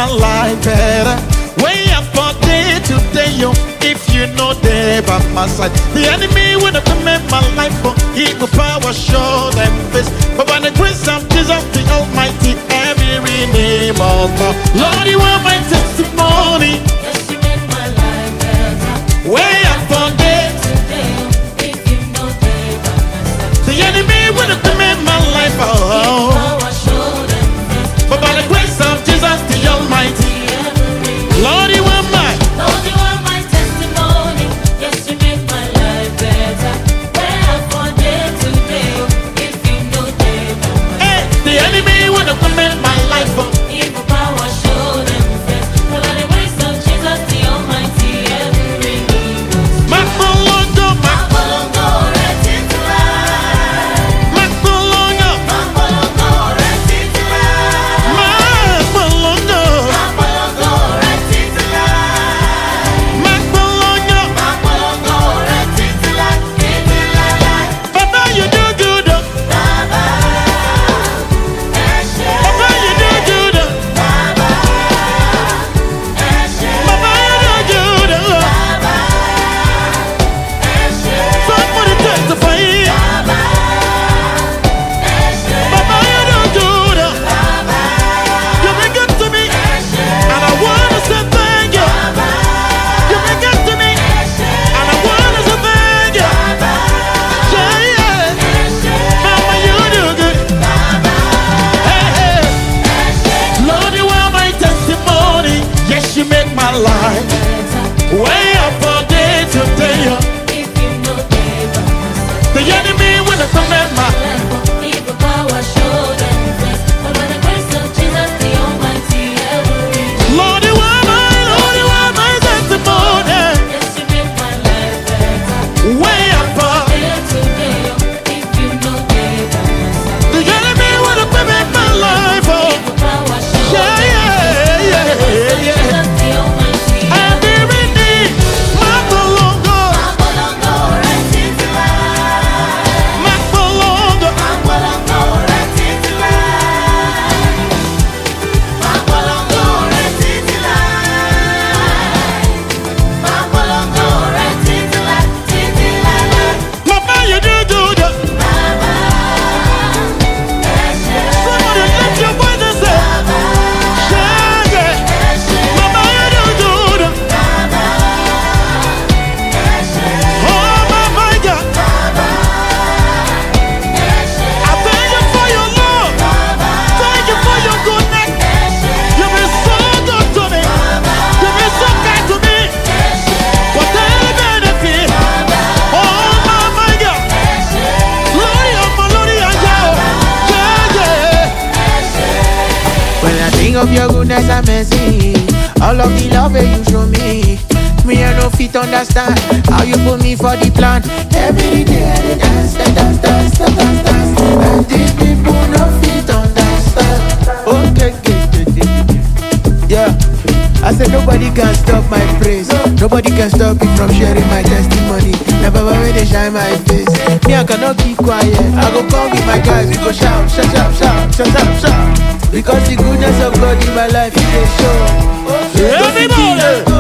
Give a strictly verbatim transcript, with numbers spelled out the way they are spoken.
my life better. Way up for day today, yo. If you know they by my side, the enemy would have made my life for evil power, show them face. But by the grace of Jesus, the Almighty, every name of God, Lord, you are my testimony. Yes, you make my life better. Way up for day today, if you know they by my side. the enemy would have made my life oh. Power, show them face. But by the grace of Jesus, the Almighty, Lord, you are mine. Lord, you are my testimony. Yes, you make my life better. Where I for day today, if you know they by my Hey, the enemy would have made my life oh. evil power, show them face. But by the grace of Jesus, the Almighty, every knee goes. Makolongo, Makolongo, retitula. Makolongo, Makolongo, retitula. Makolongo, Makolongo, retitula. Makolongo. Makolongo, retitula. Retitula. Papa, you do good. oh. Baba, Eshe. Papa, you do good. oh. Baba, Eshe. Papa, you do good. oh. Baba, Eshe. Somebody testify. Baba, Eshe. Papa, you do good. oh. Baba, You've been good to me, Eshe. and I wanna say thank you. Baba, You've been good to me, Eshe. and I wanna say thank you. Baba, Yeah, yeah. Eshe. Mama, you do good. Baba, Hey, hey. Eshe. Lord, you are my testimony. Yes, you make my life way up for day today. oh. If you know they by my side. The enemy will have come at my Evil power, show them face. But by the grace of Jesus, the Almighty, every Lord, you are my, Lord, you are my testimony. yes, you make my life better. Way up for Day to day, if you know they by my side. the enemy will have come at my life. Oh, Evil power, show yeah, them yeah, yeah, yeah. Jesus, the Almighty, I'm in need, Makolongo, Makolongo, retitula. Makolongo, Makolongo, retitula. Makolongo, retitula. Makolongo, retitula. Titila. Papa, you do good. oh. Baba, Eshe. Somebody lift your voice and say, yeah, yeah. Eshe. Mama, you do good. oh. Baba, Eshe. Oh, my, my God. Baba, Eshe. I thank you for your love. Thank you for your goodness. You've been so good to me. You've been so kind to me. Whatever benefit. Oh, my, my God. Glory of my Lord, yeah, yeah, yeah. When I think of your goodness and mercy, all of the love that you show me, me I no fit understand how you put me for the plan. Every day I dey dance, dance, dance, dance, dance, dance, and these people no fit understand. Okay, okay, okay, okay. Yeah. I said nobody can stop my praise. Nobody can stop me from sharing my testimony. Never when they shine my face. Me I cannot keep quiet. I go come with my guys. We go shout, shout, shout, shout, shout, shout, shout. Because the goodness of God in my life is a show. Everybody.